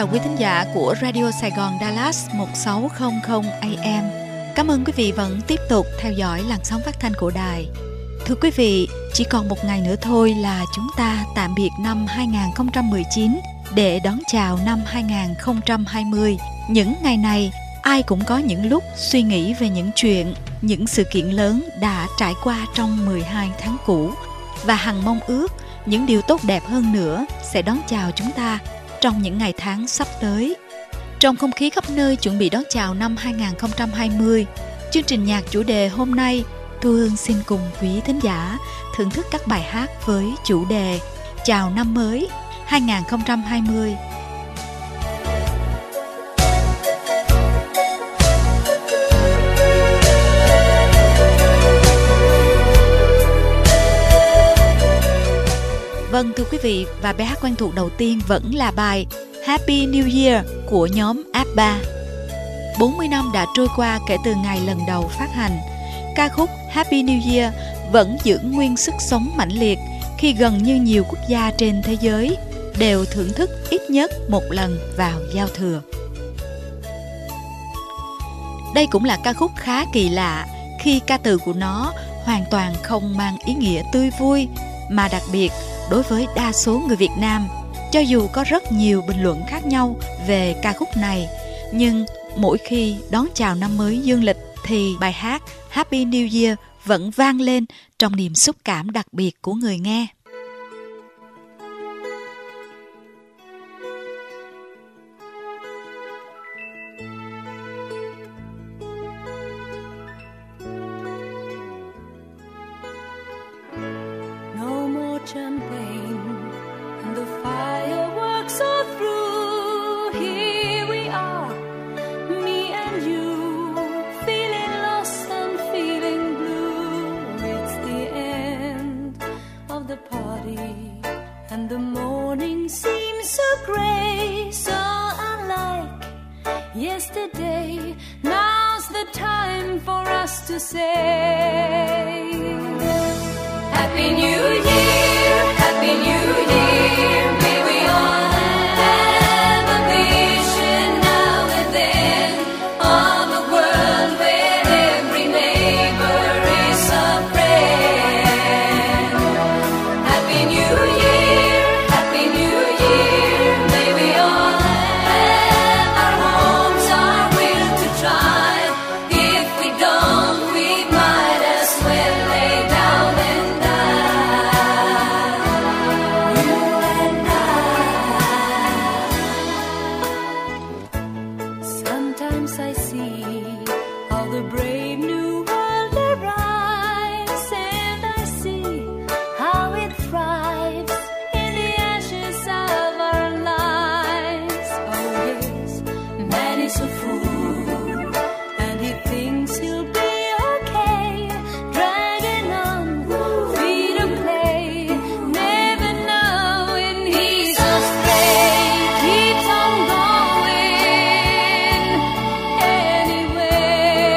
chào quý thính giả của Radio Sài Gòn Dallas 1600 AM. Cảm ơn quý vị vẫn tiếp tục theo dõi làn sóng phát thanh của đài. Thưa quý vị, chỉ còn một ngày nữa thôi là chúng ta tạm biệt năm 2019 để đón chào năm 2020. Những ngày này, ai cũng có những lúc suy nghĩ về những chuyện, những sự kiện lớn đã trải qua trong 12 tháng cũ và hằng mong ước những điều tốt đẹp hơn nữa sẽ đón chào chúng ta trong những ngày tháng sắp tới. Trong không khí khắp nơi chuẩn bị đón chào năm 2020, chương trình nhạc chủ đề hôm nay, Thu Hương xin cùng quý thính giả thưởng thức các bài hát với chủ đề Chào năm mới 2020. Vâng, thưa quý vị, và bài hát quen thuộc đầu tiên vẫn là bài Happy New Year của nhóm ABBA. 40 năm đã trôi qua kể từ ngày lần đầu phát hành. Ca khúc Happy New Year vẫn giữ nguyên sức sống mãnh liệt khi gần như nhiều quốc gia trên thế giới đều thưởng thức ít nhất một lần vào giao thừa. Đây cũng là ca khúc khá kỳ lạ khi ca từ của nó hoàn toàn không mang ý nghĩa tươi vui, mà đặc biệt đối với đa số người Việt Nam. Cho dù có rất nhiều bình luận khác nhau về ca khúc này, nhưng mỗi khi đón chào năm mới dương lịch thì bài hát Happy New Year vẫn vang lên trong niềm xúc cảm đặc biệt của người nghe. No more champagne and the fireworks are through. Here we are, me and you, feeling lost and feeling blue. It's the end of the party and the morning seems so grey, so unlike yesterday. Now's the time for us to say Happy New Year, Happy New Year. May we all have a vision now and then of a world where every neighbor is a friend. Happy New Year, Happy New Year. May we all have our homes, our will to try. If we don't, we might as well lay down and sometimes I see how the brave new world arrives, and I see how it thrives in the ashes of our lives. Oh yes, man is a fool, and he thinks he'll be okay, dragging on feet of clay, never knowing he's astray, keeps on going anyway.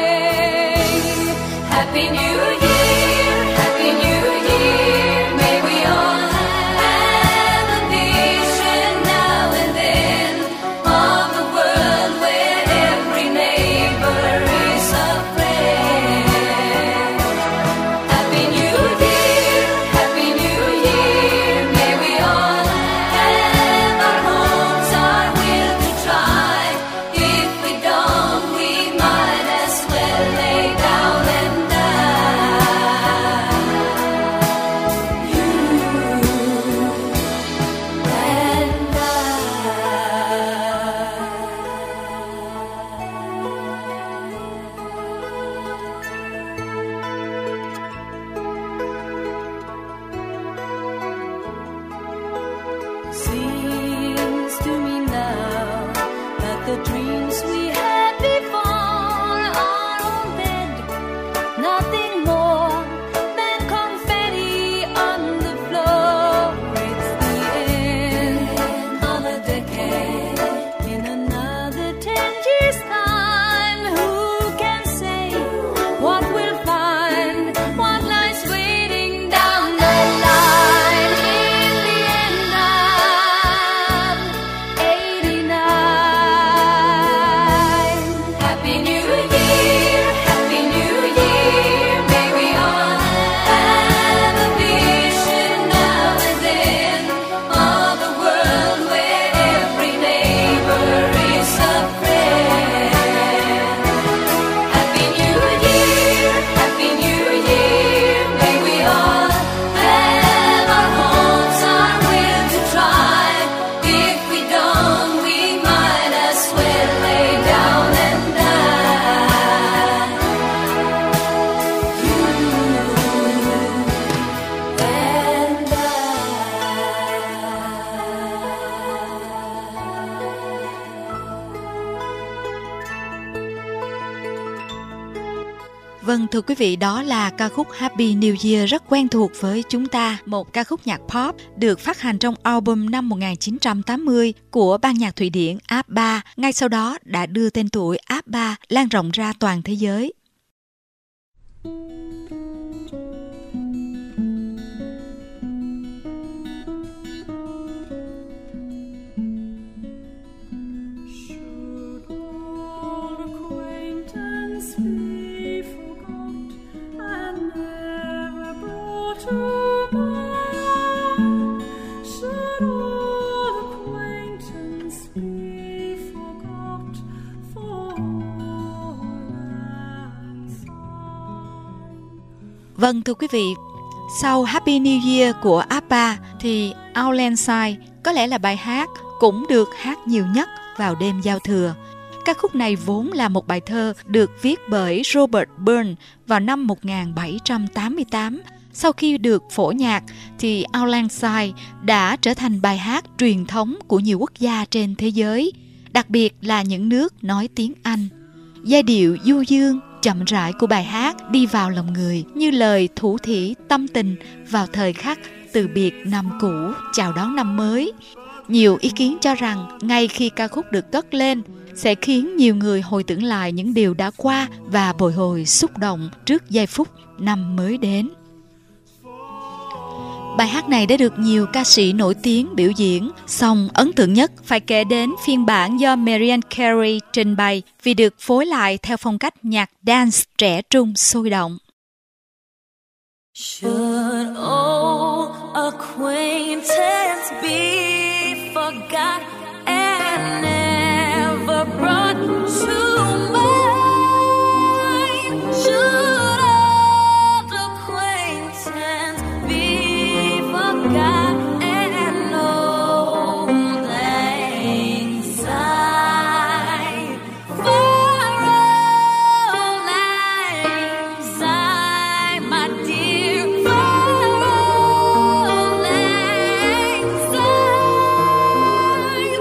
Happy New Year, Happy New Year. May we all have a vision now and then of a world where every neighbor is a friend. Happy New Year, Happy New Year. May we all have our homes, our will to try. If we don't, we might as well lay down and die. You and I. Seems to me now that the dreams we had before are all dead. Nothing more than confetti on the floor. It's the end of a decade. In another 10 years' time, who can say what we'll find? What lies waiting down the line? In the end of 89. Vâng, thưa quý vị, đó là ca khúc Happy New Year rất quen thuộc với chúng ta, một ca khúc nhạc pop được phát hành trong album năm 1980 của ban nhạc Thụy Điển ABBA, ngay sau đó đã đưa tên tuổi ABBA lan rộng ra toàn thế giới. Vâng, thưa quý vị, sau Happy New Year của ABBA thì Auld Lang Syne có lẽ là bài hát cũng được hát nhiều nhất vào đêm giao thừa. Ca khúc này vốn là một bài thơ được viết bởi Robert Burns vào năm 1788. Sau khi được phổ nhạc thì Auld Lang Syne đã trở thành bài hát truyền thống của nhiều quốc gia trên thế giới, đặc biệt là những nước nói tiếng Anh. Giai điệu du dương, chậm rãi của bài hát đi vào lòng người như lời thủ thỉ tâm tình vào thời khắc từ biệt năm cũ chào đón năm mới. Nhiều ý kiến cho rằng ngay khi ca khúc được cất lên sẽ khiến nhiều người hồi tưởng lại những điều đã qua và bồi hồi xúc động trước giây phút năm mới đến. Bài hát này đã được nhiều ca sĩ nổi tiếng biểu diễn, song ấn tượng nhất phải kể đến phiên bản do Mariah Carey trình bày vì được phối lại theo phong cách nhạc dance trẻ trung sôi động. Should old acquaintance be forgot and never brought to mind? Should old acquaintance be forgot and old lang syne? For old lang syne, my dear, for old lang syne.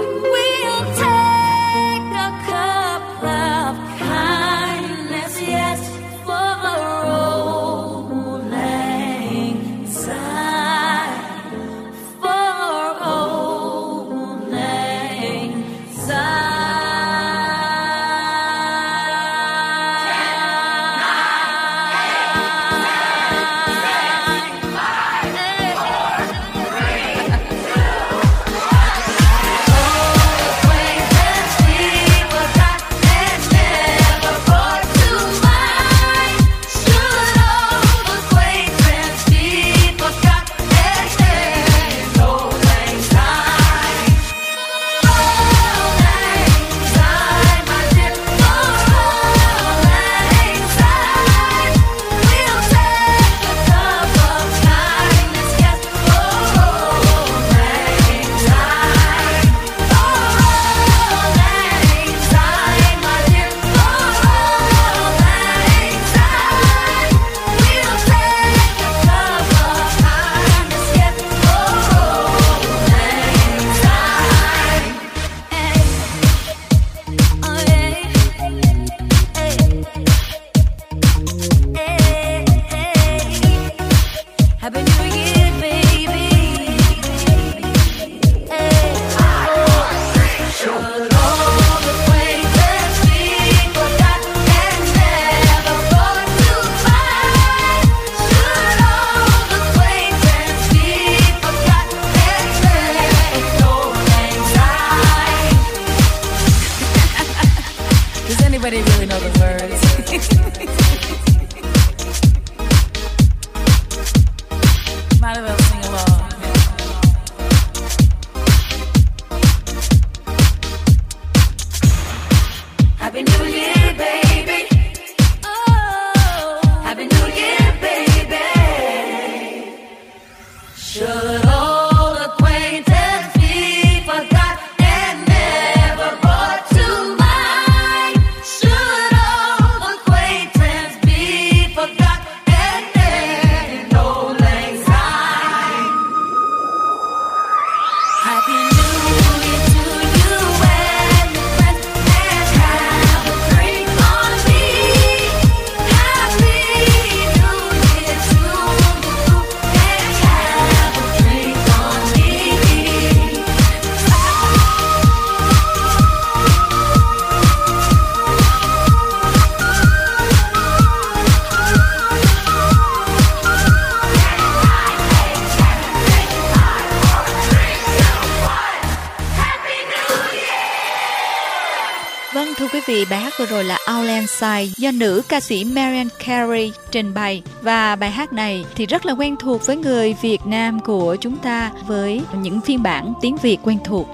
Thưa quý vị, bài hát vừa rồi là Outland Side do nữ ca sĩ Mariah Carey trình bày. Và bài hát này thì rất là quen thuộc với người Việt Nam của chúng ta với những phiên bản tiếng Việt quen thuộc.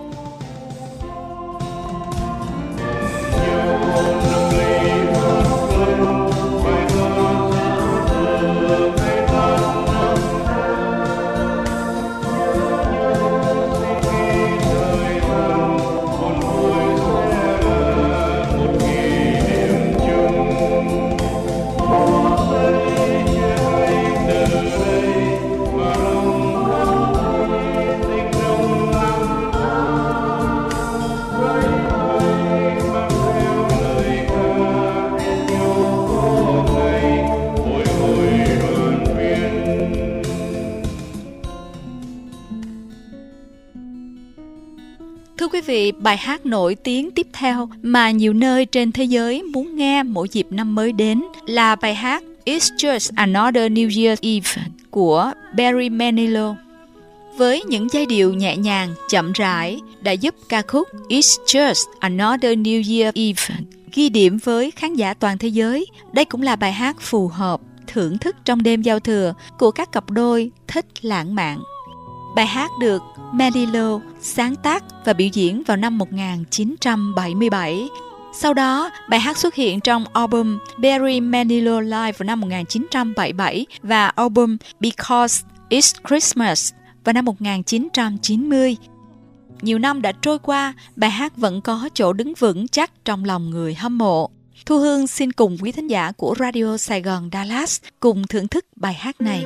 Thưa quý vị, bài hát nổi tiếng tiếp theo mà nhiều nơi trên thế giới muốn nghe mỗi dịp năm mới đến là bài hát It's Just Another New Year's Eve của Barry Manilow. Với những giai điệu nhẹ nhàng, chậm rãi đã giúp ca khúc It's Just Another New Year's Eve ghi điểm với khán giả toàn thế giới. Đây cũng là bài hát phù hợp thưởng thức trong đêm giao thừa của các cặp đôi thích lãng mạn. Bài hát được Manilow sáng tác và biểu diễn vào năm 1977. Sau đó, bài hát xuất hiện trong album Barry Manilow Live vào năm 1977 và album Because It's Christmas vào năm 1990. Nhiều năm đã trôi qua, bài hát vẫn có chỗ đứng vững chắc trong lòng người hâm mộ. Thu Hương xin cùng quý thính giả của Radio Sài Gòn Dallas cùng thưởng thức bài hát này.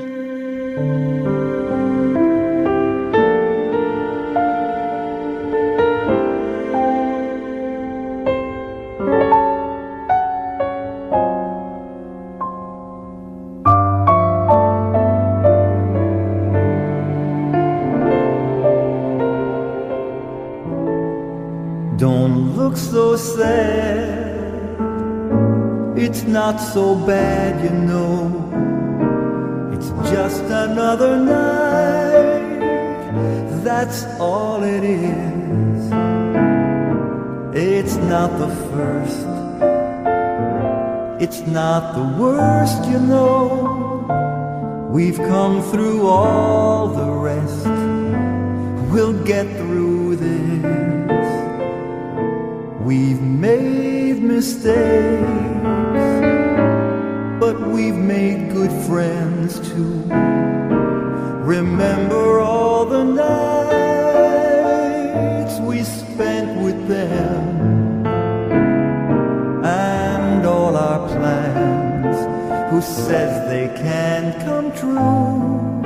Don't look so sad, it's not so bad, you know. It's just another night, that's all it is. It's not the first, it's not the worst, you know. We've come through all the rest, we'll get through this. We've made mistakes, but we've made good friends too. Remember all the nights we spent with them, and all our plans, who says they can't come true?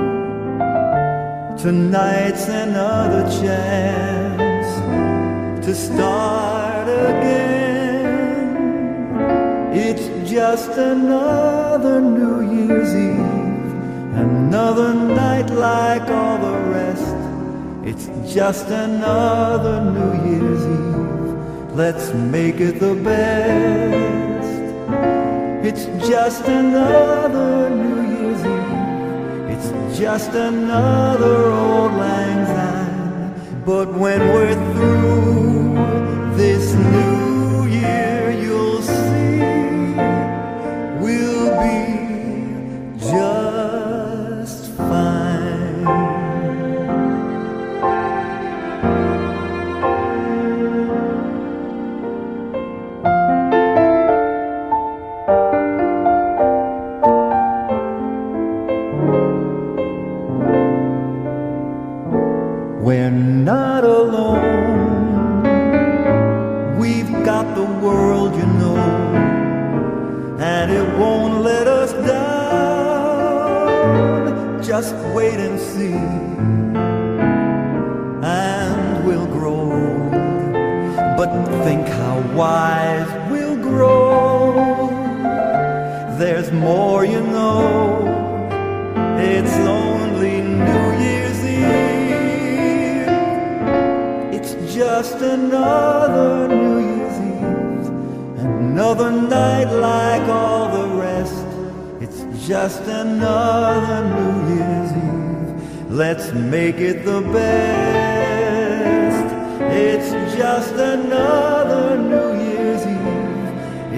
Tonight's another chance to start again. It's just another New Year's Eve, another night like all the rest. It's just another New Year's Eve, let's make it the best. It's just another New Year's Eve, it's just another Auld Lang Syne. But when we're through this new year, you'll see we'll be just fine. We're not alone, we've got the world, you know, and it won't let us down. Just wait and see, and we'll grow old, but think how wise we'll grow. There's more, you know, it's only New Year's Eve. It's just another New Year's Eve, another night like all the rest. It's just another New Year's Eve, let's make it the best. It's just another New Year's Eve,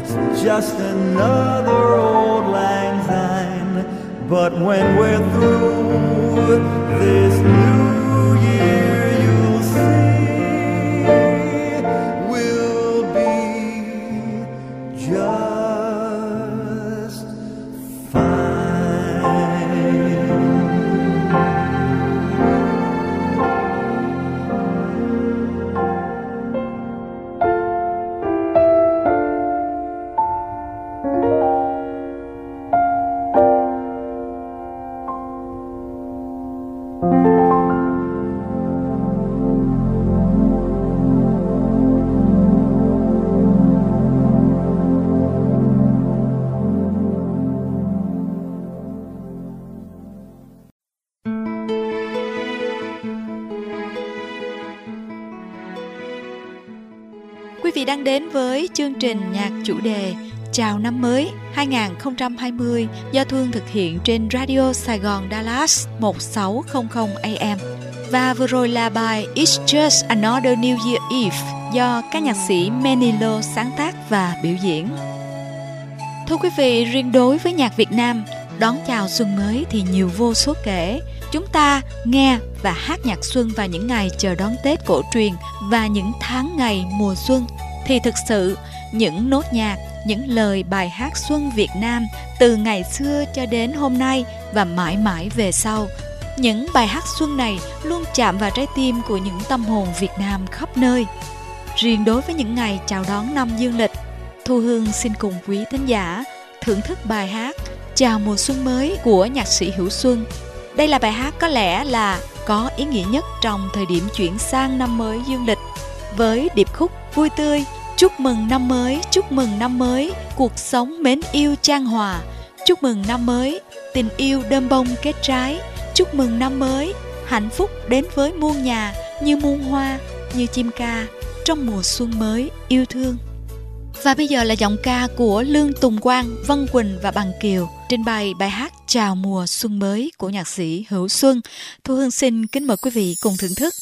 It's just another old lang syne. But when we're through this new year, you'll see we'll be just fine. Quý vị đang đến với chương trình nhạc chủ đề Chào năm mới 2020 do Thương thực hiện trên Radio Sài Gòn Dallas 1600 AM. Và vừa rồi là bài It's Just Another New Year Eve do các nhạc sĩ Manilo sáng tác và biểu diễn. Thưa quý vị, riêng đối với nhạc Việt Nam, đón chào xuân mới thì nhiều vô số kể. Chúng ta nghe và hát nhạc xuân vào những ngày chờ đón Tết cổ truyền và những tháng ngày mùa xuân thì thực sự những nốt nhạc, những lời bài hát xuân Việt Nam từ ngày xưa cho đến hôm nay và mãi mãi về sau. Những bài hát xuân này luôn chạm vào trái tim của những tâm hồn Việt Nam khắp nơi. Riêng đối với những ngày chào đón năm dương lịch, Thu Hương xin cùng quý thính giả thưởng thức bài hát Chào mùa xuân mới của nhạc sĩ Hữu Xuân. Đây là bài hát có lẽ là có ý nghĩa nhất trong thời điểm chuyển sang năm mới dương lịch, với điệp khúc vui tươi: chúc mừng năm mới, chúc mừng năm mới, cuộc sống mến yêu chan hòa. Chúc mừng năm mới, tình yêu đơm bông kết trái. Chúc mừng năm mới, hạnh phúc đến với muôn nhà, như muôn hoa, như chim ca trong mùa xuân mới yêu thương. Và bây giờ là giọng ca của Lương Tùng Quang, Vân Quỳnh và Bằng Kiều trình bày bài hát Chào mùa xuân mới của nhạc sĩ Hữu Xuân. Thu Hương xin kính mời quý vị cùng thưởng thức.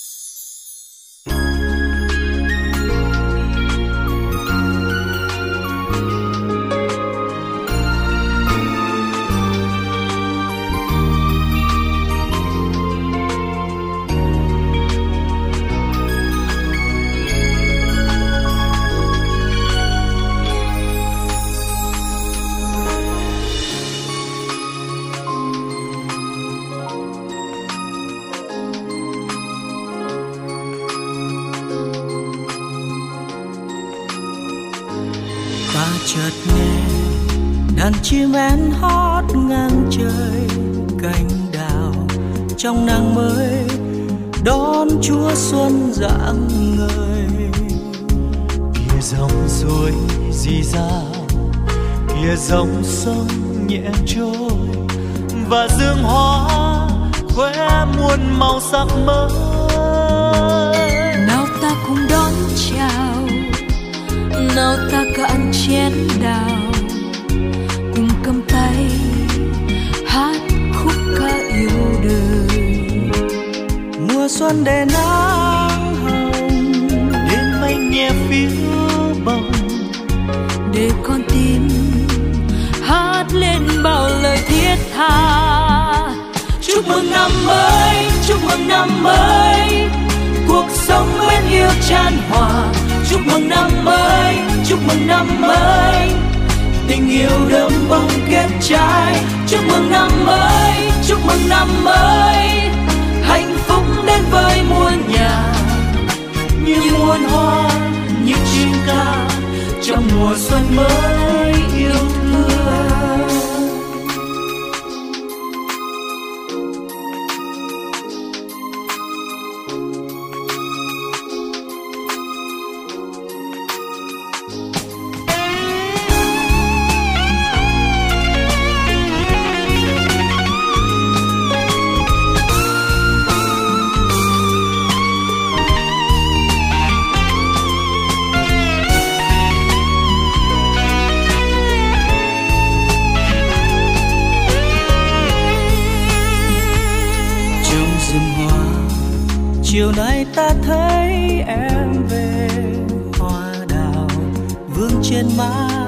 Chợt nghe đàn chim én hót ngang trời cành đào, trong nắng mới đón Chúa xuân rạng ngời. Kia dòng suối rì rào, kia dòng sông nhẹ trôi, và dương hoa khoe muôn màu sắc mới. Nào ta cùng đón chào, nào ta cạn chén đào, cùng cầm tay hát khúc ca yêu đời. Mùa xuân để nắng hồng, đêm mây nhẹ phiêu bồng, để con tim hát lên bao lời thiết tha. Chúc mừng năm mới, chúc mừng năm mới, cuộc sống mến yêu chan hòa. Chúc mừng năm mới, chúc mừng năm mới, tình yêu đơm bông kết trái. Chúc mừng năm mới, chúc mừng năm mới, hạnh phúc đến với muôn nhà, như muôn hoa, như chim ca trong mùa xuân mới yêu thương. Chiều nay ta thấy em về, hoa đào vương trên má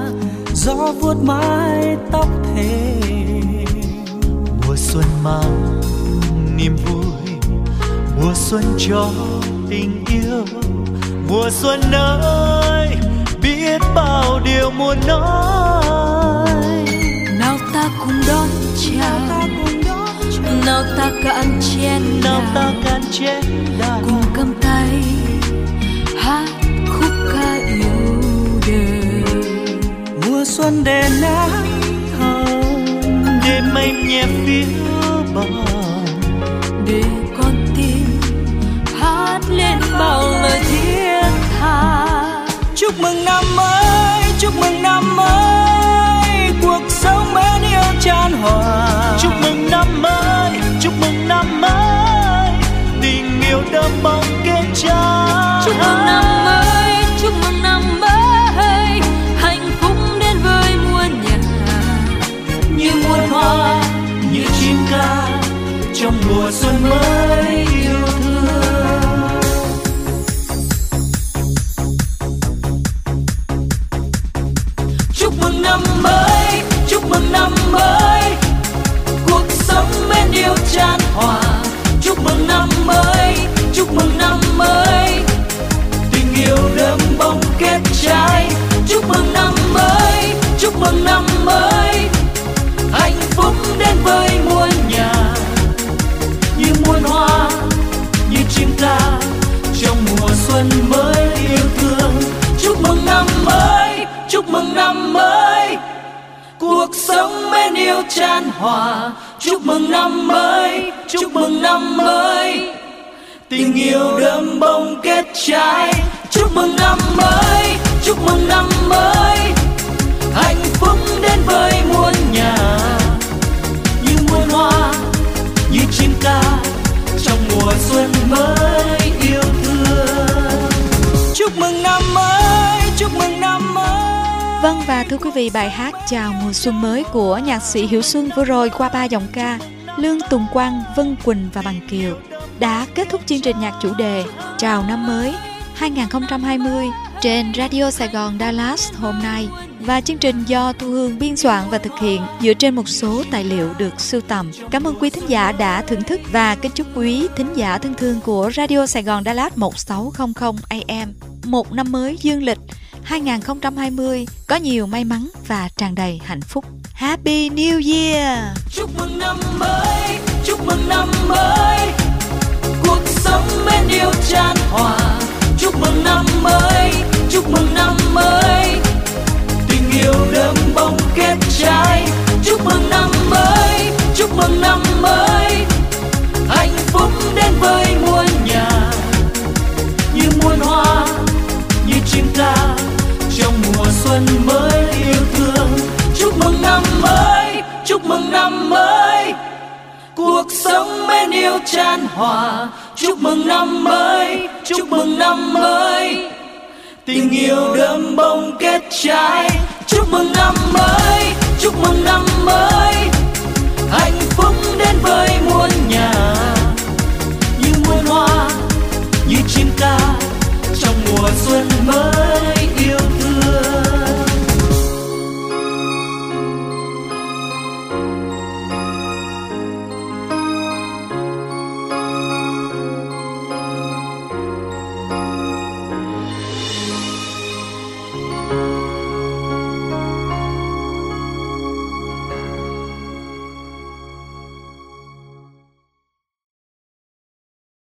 gió vuốt mái tóc thềm. Mùa xuân mang niềm vui, mùa xuân cho tình yêu. Mùa xuân ơi, biết bao điều muốn nói. Nào ta cùng đón chào, nào ta cạn chén đàn, cùng cầm tay hát khúc ca yêu đời. Mùa xuân để nắng hồng, để mây nhẹ phía bờ, để con tim hát lên bao lời thiết tha. chúc mừng năm mới, chúc mừng năm mới, cuộc sống mến yêu chan hòa. Chúc mừng năm mới, chúc mừng năm mới, tình yêu đơm bông kết trái. Chúc mừng năm mới, chúc mừng năm mới, hạnh phúc đến với muôn nhà. Như muôn hoa, như chim ca, trong mùa xuân mới yêu thương. Chúc mừng năm mới, chúc mừng năm mới, cuộc sống mến yêu chan hòa. Chúc mừng năm mới, chúc mừng năm mới, Tình yêu đơm bông kết trái. chúc mừng năm mới, chúc mừng năm mới, Hạnh phúc đến với muôn nhà. Như muôn hoa, như chim ca, trong mùa xuân mới yêu thương. chúc mừng năm mới, Chúc mừng năm mới, cuộc sống mến yêu chan hòa. Chúc mừng năm mới, chúc mừng năm mới, tình yêu đơm bông kết trái. chúc mừng năm mới, chúc mừng năm mới, Hạnh phúc đến với muôn nhà. Như muôn hoa, như chim ca, trong mùa xuân mới yêu thương. Chúc mừng năm mới, chúc mừng năm mới. Vâng, và thưa quý vị, bài hát Chào mùa xuân mới của nhạc sĩ Hiểu Xuân vừa rồi qua 3 giọng ca Lương Tùng Quang, Vân Quỳnh và Bằng Kiều đã kết thúc chương trình nhạc chủ đề Chào năm mới 2020 trên Radio Sài Gòn Dallas hôm nay. Và chương trình do Thu Hương biên soạn và thực hiện dựa trên một số tài liệu được sưu tầm. Cảm ơn quý thính giả đã thưởng thức và kính chúc quý thính giả thân thương của Radio Sài Gòn Dallas 1600 AM một năm mới dương lịch 2020 có nhiều may mắn và tràn đầy hạnh phúc. Happy New Year! chúc mừng năm mới, chúc mừng năm mới, cuộc sống mến yêu chan hòa. Chúc mừng năm mới, chúc mừng năm mới, Tình yêu đơm bông kết trái. chúc mừng năm mới, chúc mừng năm mới, Hạnh phúc đến với muôn nhà. Như muôn hoa, như chim ca, trong mùa xuân mới yêu thương. chúc mừng năm mới, chúc mừng năm mới, Cuộc sống mến yêu chan hòa. chúc mừng năm mới, chúc mừng năm mới, Tình yêu đơm bông kết trái. chúc mừng năm mới, chúc mừng năm mới, Hạnh phúc đến với muôn nhà. Như muôn hoa, như chim ca, trong mùa xuân mới